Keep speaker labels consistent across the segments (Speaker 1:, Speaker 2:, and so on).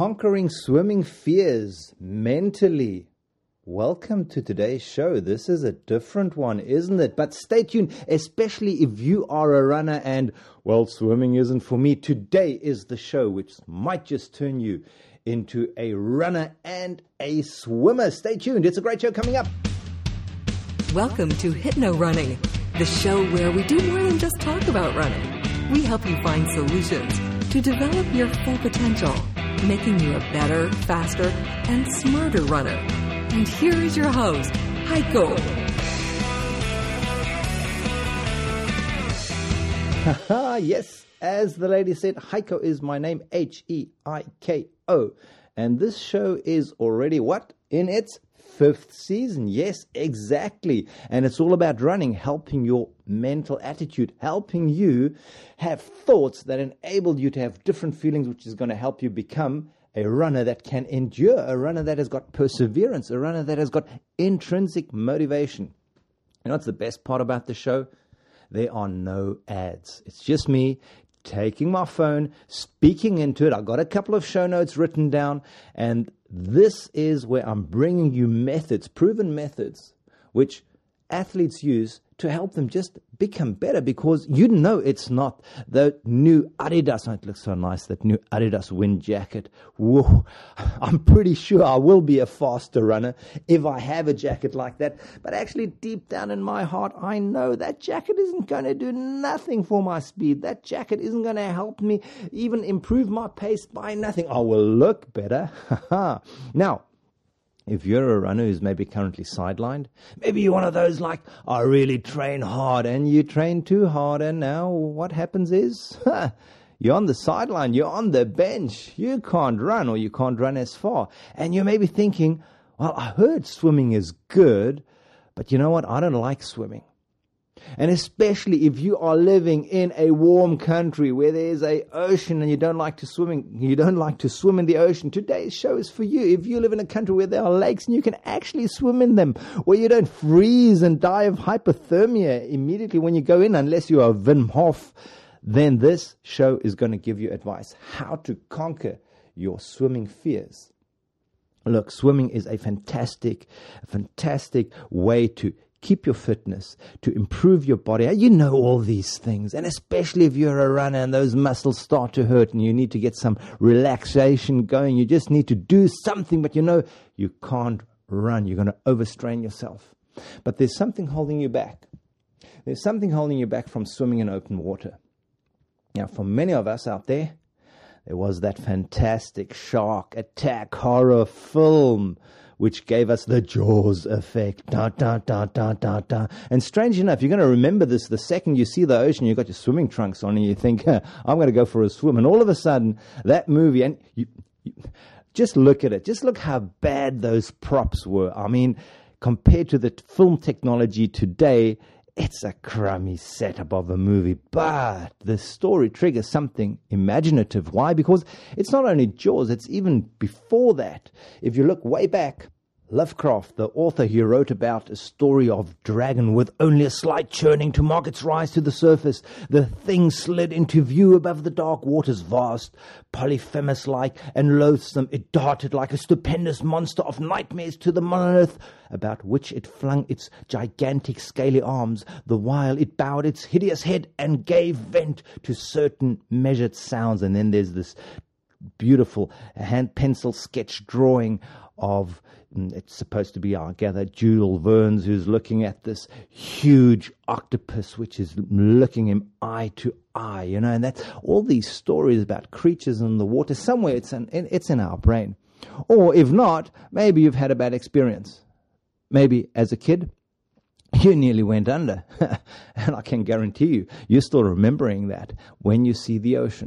Speaker 1: Conquering swimming fears mentally. Welcome to today's show. This is a different one, isn't it? But stay tuned, especially if you are a runner and, well, swimming isn't for me. Today is the show which might just turn you into a runner and a swimmer. Stay tuned. It's a great show coming up.
Speaker 2: Welcome to Hypno Running, the show where we do more than just talk about running. We help you find solutions to develop your full potential, making you a better, faster, and smarter runner. And here is your host, Heiko.
Speaker 1: Yes, as the lady said, Heiko is my name, Heiko. And this show is already what? In its 5th season. Yes, exactly. And it's all about running, helping your mental attitude, helping you have thoughts that enable you to have different feelings, which is going to help you become a runner that can endure, a runner that has got perseverance, a runner that has got intrinsic motivation. You know what's the best part about the show? There are no ads. It's just me taking my phone, speaking into it. I've got a couple of show notes written down, and this is where I'm bringing you methods, proven methods, which athletes use to help them just become better, because you know it's not the new Adidas. Oh, it looks so nice, that new Adidas wind jacket. Whoa, I'm pretty sure I will be a faster runner if I have a jacket like that. But actually, deep down in my heart, I know that jacket isn't going to do nothing for my speed. That jacket isn't going to help me even improve my pace by nothing. I will look better. Now, if you're a runner who's maybe currently sidelined, maybe you're one of those like, I really train hard, and you train too hard, and now what happens is, you're on the sideline, you're on the bench, you can't run, or you can't run as far. And you may be thinking, well, I heard swimming is good, but you know what? I don't like swimming. And especially if you are living in a warm country where there's an ocean and you don't like to swim in the ocean, today's show is for you. If you live in a country where there are lakes and you can actually swim in them, where you don't freeze and die of hypothermia immediately when you go in, unless you are Wim Hof, then this show is going to give you advice how to conquer your swimming fears. Look, swimming is a fantastic way to keep your fitness, to improve your body. You know all these things. And especially if you're a runner and those muscles start to hurt and you need to get some relaxation going, you just need to do something, but you know you can't run. You're going to overstrain yourself. But there's something holding you back. There's something holding you back from swimming in open water. Now, for many of us out there, there was that fantastic shark attack horror film which gave us the Jaws effect. Da, da, da, da, da, da. And strange enough, you're going to remember this the second you see the ocean, you've got your swimming trunks on, and you think, I'm going to go for a swim. And all of a sudden, that movie, and you just look at it. Just look how bad those props were. I mean, compared to the film technology today, it's a crummy setup of a movie, but the story triggers something imaginative. Why? Because it's not only Jaws, it's even before that. If you look way back, Lovecraft, the author, he wrote about a story of dragon with only a slight churning to mark its rise to the surface. The thing slid into view above the dark waters, vast, Polyphemus-like and loathsome. It darted like a stupendous monster of nightmares to the monolith, about which it flung its gigantic scaly arms, the while it bowed its hideous head and gave vent to certain measured sounds. And then there's this beautiful hand pencil sketch drawing of, it's supposed to be, I gather, Jules Verne's, who's looking at this huge octopus which is looking him eye to eye, you know. And that's all these stories about creatures in the water. Somewhere it's in our brain. Or if not, maybe you've had a bad experience. Maybe as a kid you nearly went under. And I can guarantee you, you're still remembering that when you see the ocean.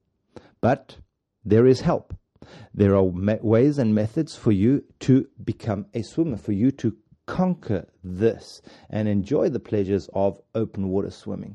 Speaker 1: But there is help. There are ways and methods for you to become a swimmer, for you to conquer this and enjoy the pleasures of open water swimming.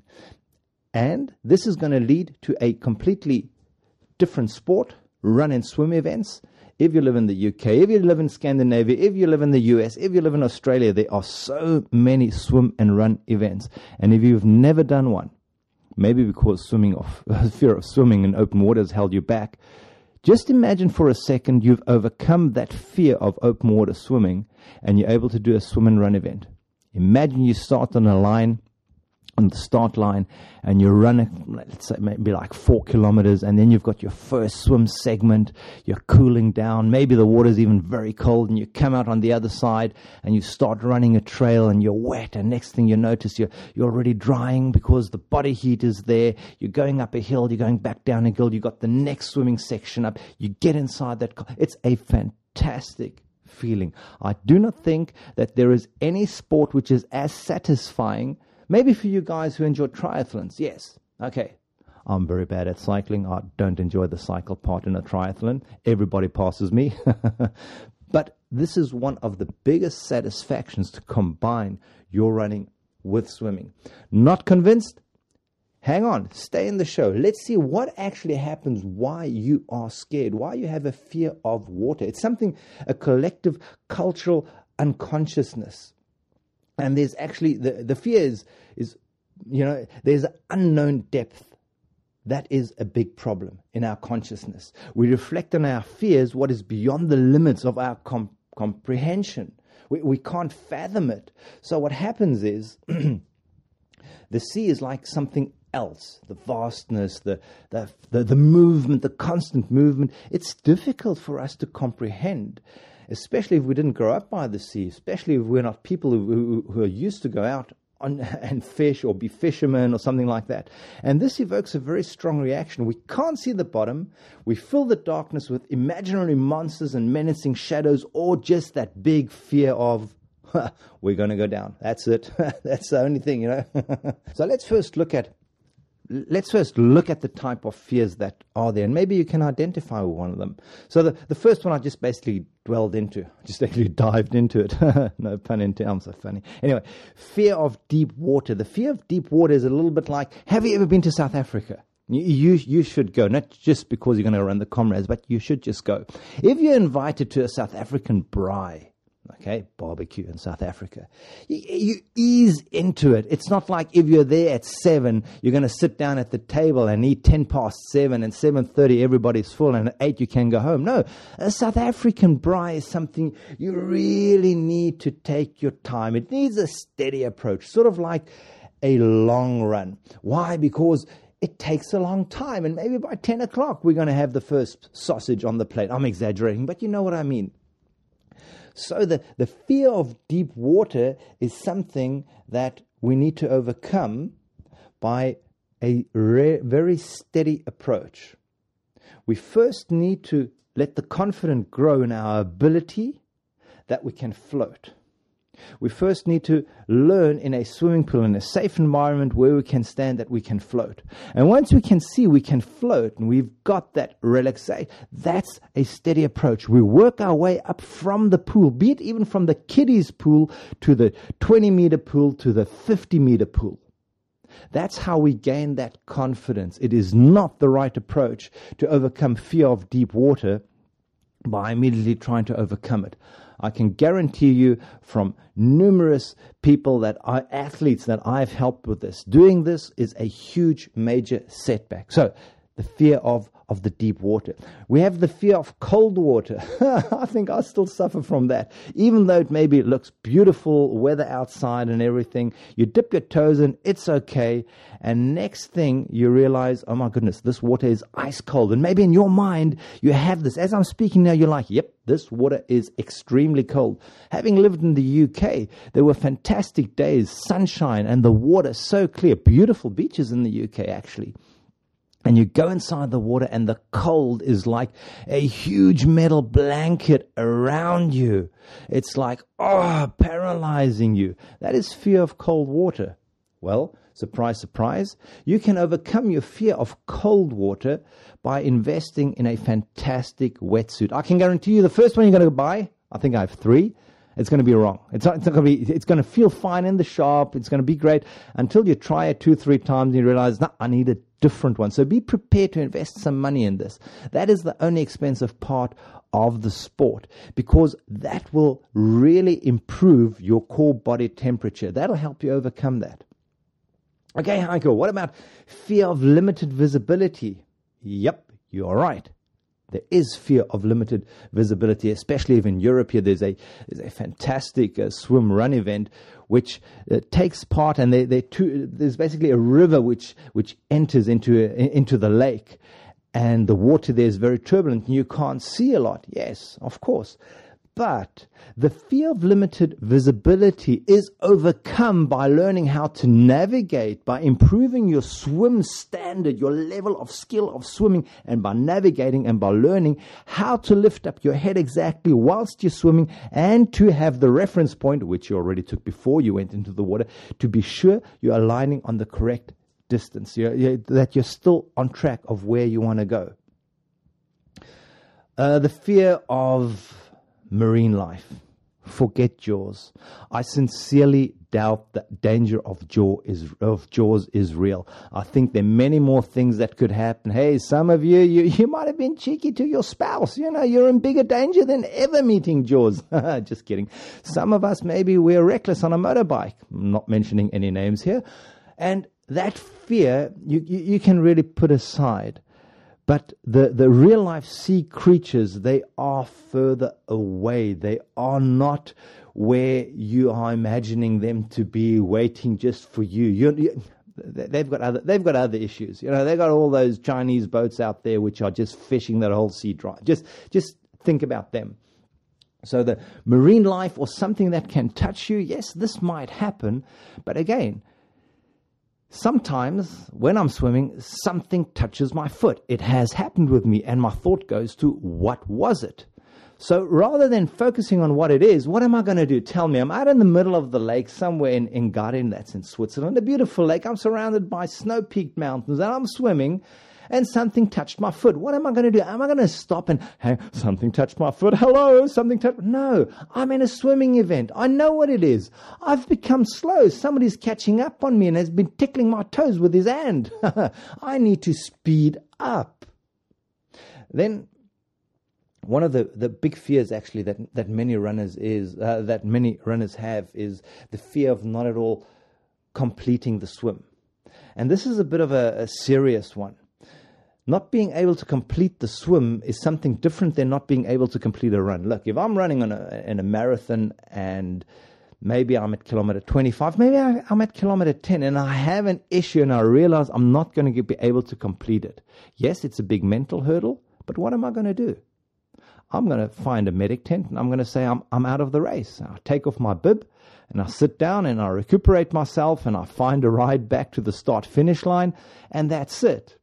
Speaker 1: And this is going to lead to a completely different sport, run and swim events. If you live in the UK, if you live in Scandinavia, if you live in the US, if you live in Australia, there are so many swim and run events. And if you've never done one, maybe because fear of swimming in open water has held you back, Just imagine for a second you've overcome that fear of open water swimming and you're able to do a swim and run event. Imagine you start on the start line, and you're running, let's say maybe like 4 kilometers, and then you've got your first swim segment, you're cooling down, maybe the water's even very cold, and you come out on the other side, and you start running a trail, and you're wet, and next thing you notice, you're already drying because the body heat is there, you're going up a hill, you're going back down a hill, you've got the next swimming section up, you get inside that, it's a fantastic feeling. I do not think that there is any sport which is as satisfying. Maybe for you guys who enjoy triathlons, yes. Okay, I'm very bad at cycling. I don't enjoy the cycle part in a triathlon. Everybody passes me. But this is one of the biggest satisfactions, to combine your running with swimming. Not convinced? Hang on, stay in the show. Let's see what actually happens, why you are scared, why you have a fear of water. It's something, a collective cultural unconsciousness. And there's actually, the fear is, there's an unknown depth. That is a big problem in our consciousness. We reflect on our fears, what is beyond the limits of our comprehension. We can't fathom it. So what happens is, the sea is like something else. The vastness, the movement, the constant movement. It's difficult for us to comprehend. Especially if we didn't grow up by the sea, especially if we're not people who are used to go out and fish or be fishermen or something like that. And this evokes a very strong reaction. We can't see the bottom. We fill the darkness with imaginary monsters and menacing shadows, or just that big fear of, we're going to go down. That's it. That's the only thing, So let's first look at the type of fears that are there, and maybe you can identify with one of them. So the first one I just basically dived into it. No pun intended, I'm so funny. Anyway, fear of deep water. The fear of deep water is a little bit like, have you ever been to South Africa? You should go, not just because you're going to run the comrades, but you should just go. If you're invited to a South African braai, okay, barbecue in South Africa, you ease into it. It's not like if you're there at 7, you're going to sit down at the table and eat 10 past 7, and 7:30 everybody's full, and at 8 you can go home. No, a South African braai is something you really need to take your time. It needs a steady approach, sort of like a long run. Why? Because it takes a long time, and maybe by 10 o'clock we're going to have the first sausage on the plate. I'm exaggerating, but you know what I mean. So the fear of deep water is something that we need to overcome by a very steady approach. We first need to let the confidence grow in our ability that we can float. We first need to learn in a swimming pool, in a safe environment where we can stand, that we can float. And once we can see we can float and we've got that relaxation, that's a steady approach. We work our way up from the pool, be it even from the kiddies pool to the 20-meter pool to the 50-meter pool. That's how we gain that confidence. It is not the right approach to overcome fear of deep water by immediately trying to overcome it. I can guarantee you from numerous people that are athletes that I've helped with this, doing this is a huge, major setback. So, the fear of the deep water. We have the fear of cold water. I think I still suffer from that. Even though it looks beautiful, weather outside and everything, you dip your toes in, it's okay. And next thing you realize, oh my goodness, this water is ice cold. And maybe in your mind, you have this. As I'm speaking now, you're like, yep, this water is extremely cold. Having lived in the UK, there were fantastic days, sunshine, and the water so clear. Beautiful beaches in the UK, actually. And you go inside the water and the cold is like a huge metal blanket around you. It's like, paralyzing you. That is fear of cold water. Well, surprise, surprise, you can overcome your fear of cold water by investing in a fantastic wetsuit. I can guarantee you the first one you're going to buy, I think I have 3, it's going to be wrong. It's going to feel fine in the shop. It's going to be great until you try it 2-3 times and you realize, I need a different one. So be prepared to invest some money in this. That is the only expensive part of the sport, because that will really improve your core body temperature. That'll help you overcome that. Okay, Heiko, what about fear of limited visibility? Yep, you're right. There is fear of limited visibility, especially if in Europe here there's a fantastic swim-run event which takes part, and there's basically a river which enters into the lake, and the water there is very turbulent and you can't see a lot. Yes, of course. But the fear of limited visibility is overcome by learning how to navigate, by improving your swim standard, your level of skill of swimming, and by navigating and by learning how to lift up your head exactly whilst you're swimming, and to have the reference point, which you already took before you went into the water, to be sure you're aligning on the correct distance, that you're still on track of where you want to go. The fear of marine life. Forget Jaws. I sincerely doubt that danger of Jaws is real. I think there are many more things that could happen. Hey, some of you might have been cheeky to your spouse. You're in bigger danger than ever meeting Jaws. Just kidding. Some of us, maybe we're reckless on a motorbike. I'm not mentioning any names here. And that fear, you can really put aside. But the real-life sea creatures, they are further away. They are not where you are imagining them to be, waiting just for you. They've got other issues. They've got all those Chinese boats out there which are just fishing that whole sea dry. Just think about them. So the marine life, or something that can touch you, yes, this might happen. But again, sometimes when I'm swimming, something touches my foot. It has happened with me, and my thought goes to, what was it? So rather than focusing on what it is, what am I going to do? Tell me, I'm out in the middle of the lake somewhere in Garden, that's in Switzerland, a beautiful lake. I'm surrounded by snow-peaked mountains, and I'm swimming, and something touched my foot. What am I going to do? Am I going to stop and, hey, something touched my foot? Hello, something touched... No, I'm in a swimming event. I know what it is. I've become slow. Somebody's catching up on me and has been tickling my toes with his hand. I need to speed up. Then, one of the big fears actually that many runners have is the fear of not at all completing the swim. And this is a bit of a serious one. Not being able to complete the swim is something different than not being able to complete a run. Look, if I'm running in a marathon and maybe I'm at kilometer 25, maybe I'm at kilometer 10, and I have an issue and I realize I'm not going to be able to complete it. Yes, it's a big mental hurdle, but what am I going to do? I'm going to find a medic tent and I'm going to say I'm out of the race. I'll take off my bib and I sit down and I recuperate myself and I find a ride back to the start-finish line, and that's it.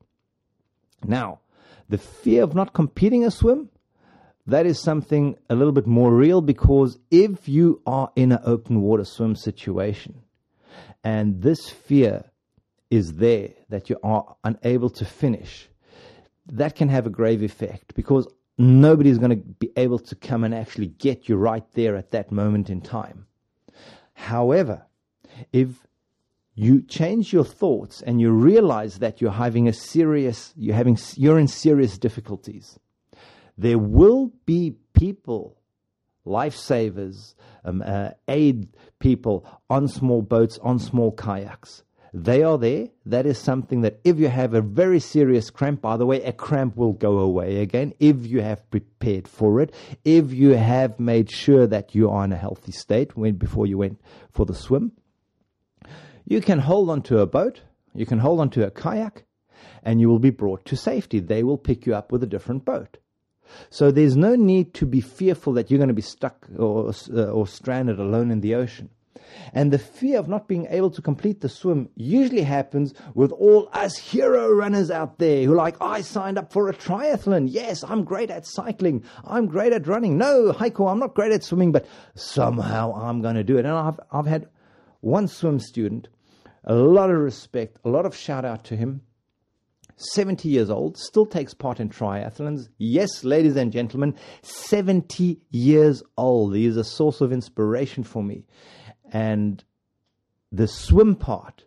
Speaker 1: Now, the fear of not competing a swim, that is something a little bit more real, because if you are in an open water swim situation and this fear is there that you are unable to finish, that can have a grave effect, because nobody's going to be able to come and actually get you right there at that moment in time. However, if you change your thoughts and you realize that you're in serious difficulties, there will be people, lifesavers, aid people on small boats, on small kayaks. They are there. That is something that if you have a very serious cramp, by the way, a cramp will go away again if you have prepared for it, if you have made sure that you are in a healthy state before you went for the swim. You can hold onto a boat, you can hold onto a kayak, and you will be brought to safety. They will pick you up with a different boat. So there's no need to be fearful that you're going to be stuck or stranded alone in the ocean. And the fear of not being able to complete the swim usually happens with all us hero runners out there who are like, I signed up for a triathlon. Yes, I'm great at cycling. I'm great at running. No, Heiko, I'm not great at swimming, but somehow I'm going to do it. And I've had one swim student, a lot of respect, a lot of shout out to him, 70 years old, still takes part in triathlons. Yes, ladies and gentlemen, 70 years old. He is a source of inspiration for me. And the swim part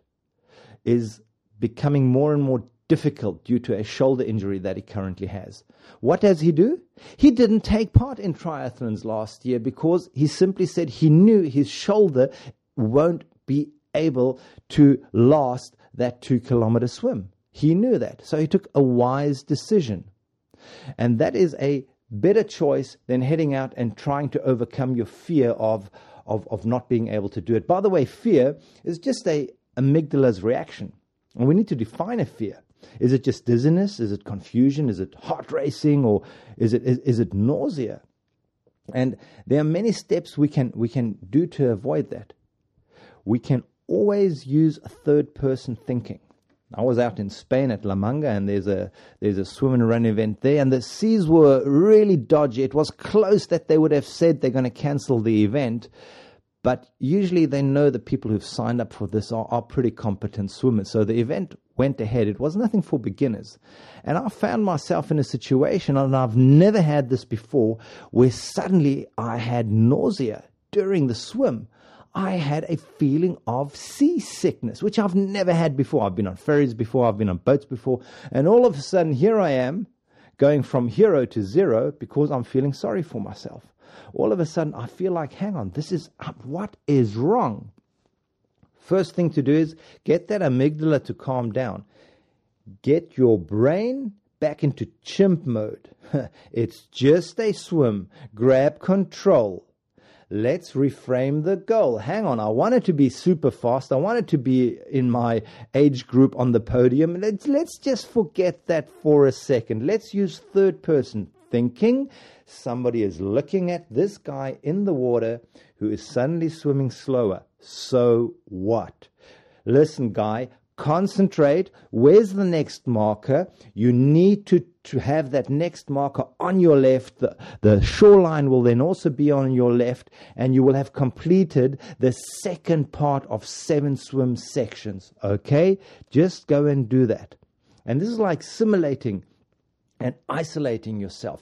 Speaker 1: is becoming more and more difficult due to a shoulder injury that he currently has. What does he do? He didn't take part in triathlons last year because he simply said he knew his shoulder won't be able to last that 2-kilometer swim. He knew that. So he took a wise decision. And that is a better choice than heading out and trying to overcome your fear of not being able to do it. By the way, fear is just a amygdala's reaction. And we need to define a fear. Is it just dizziness? Is it confusion? Is it heart racing? Or is it nausea? And there are many steps we can do to avoid that. We can always use third-person thinking. I was out in Spain at La Manga, and there's a swim and run event there, and the seas were really dodgy. It was close that they would have said they're going to cancel the event, but usually they know the people who've signed up for this are pretty competent swimmers. So the event went ahead. It was nothing for beginners. And I found myself in a situation, and I've never had this before, where suddenly I had nausea during the swim. I had a feeling of seasickness, which I've never had before. I've been on ferries before, I've been on boats before, and all of a sudden here I am going from hero to zero because I'm feeling sorry for myself. All of a sudden I feel like, hang on, what is wrong? First thing to do is get that amygdala to calm down. Get your brain back into chimp mode. It's just a swim. Grab control. Let's reframe the goal. Hang on, I wanted to be super fast. I wanted to be in my age group on the podium. Let's just forget that for a second. Let's use third person thinking. Somebody is looking at this guy in the water who is suddenly swimming slower. So what? Listen, guy, concentrate. Where's the next marker? You need to have that next marker on your left. The shoreline will then also be on your left, and you will have completed the second part of 7 swim sections. Okay? Just go and do that. And this is like simulating and isolating yourself.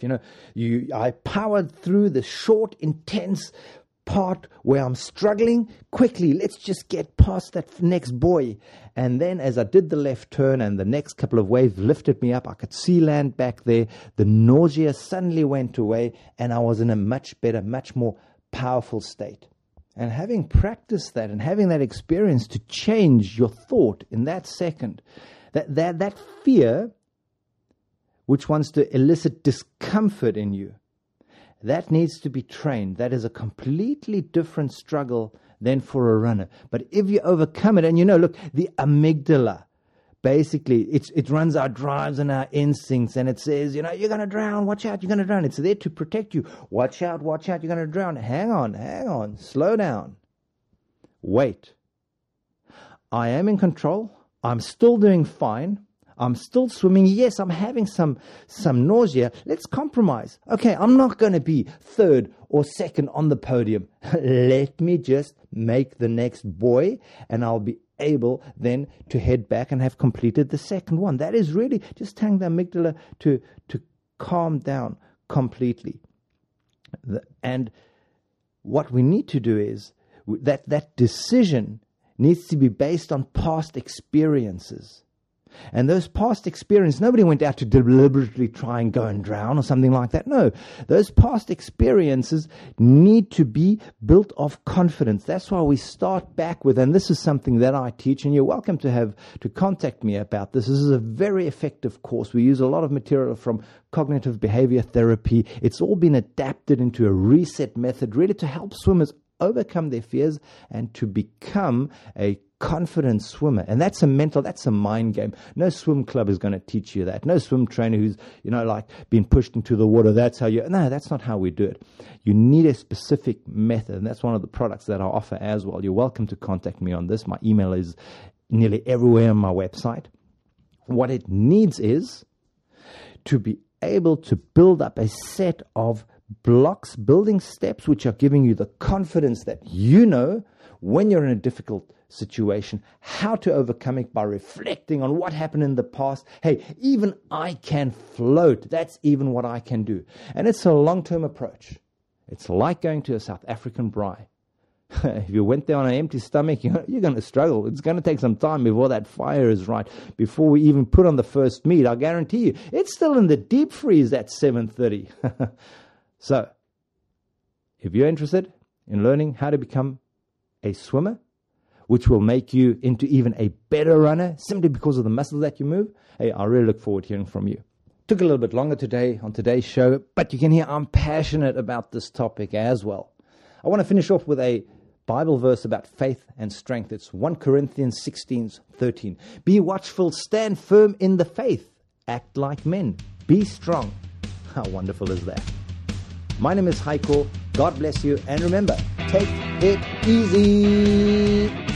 Speaker 1: I powered through the short, intense part where I'm struggling. Quickly, let's just get past that next buoy. And then as I did the left turn and the next couple of waves lifted me up, I could see land back there. The nausea suddenly went away, and I was in a much better, much more powerful state. And having practiced that and having that experience to change your thought in that second, that fear which wants to elicit discomfort in you, that needs to be trained. That is a completely different struggle than for a runner. But if you overcome it, and look, the amygdala, basically, it runs our drives and our instincts, and it says, you're going to drown, watch out, you're going to drown. It's there to protect you. Watch out, you're going to drown. Hang on, slow down. Wait. I am in control. I'm still doing fine. I'm still swimming. Yes, I'm having some nausea. Let's compromise. Okay, I'm not going to be third or second on the podium. Let me just make the next buoy, and I'll be able then to head back and have completed the second one. That is really just telling the amygdala to calm down completely. And what we need to do is that decision needs to be based on past experiences. And those past experiences, nobody went out to deliberately try and go and drown or something like that. No, those past experiences need to be built of confidence. That's why we start back with, and this is something that I teach, and you're welcome to contact me about this. This is a very effective course. We use a lot of material from cognitive behavior therapy. It's all been adapted into a reset method, really to help swimmers overcome their fears and to become a confident swimmer. And that's a mind game. No swim club is going to teach you that. No swim trainer who's, been pushed into the water. That's not how we do it. You need a specific method, and that's one of the products that I offer as well. You're welcome to contact me on this. My email is nearly everywhere on my website. What it needs is to be able to build up a set of blocks, building steps, which are giving you the confidence that when you're in a difficult situation, how to overcome it by reflecting on what happened in the past. Hey, even I can float. That's even what I can do. And it's a long-term approach. It's like going to a South African braai. If you went there on an empty stomach, you're going to struggle. It's going to take some time before that fire is right, before we even put on the first meat. I guarantee you, it's still in the deep freeze at 7:30. So, if you're interested in learning how to become a swimmer, which will make you into even a better runner simply because of the muscles that you move, hey, I really look forward to hearing from you. Took a little bit longer today on today's show, but you can hear I'm passionate about this topic as well. I want to finish off with a Bible verse about faith and strength. It's 1 Corinthians 16:13. Be watchful, stand firm in the faith, act like men, be strong. How wonderful is that? My name is Heiko. God bless you, and remember, take it easy.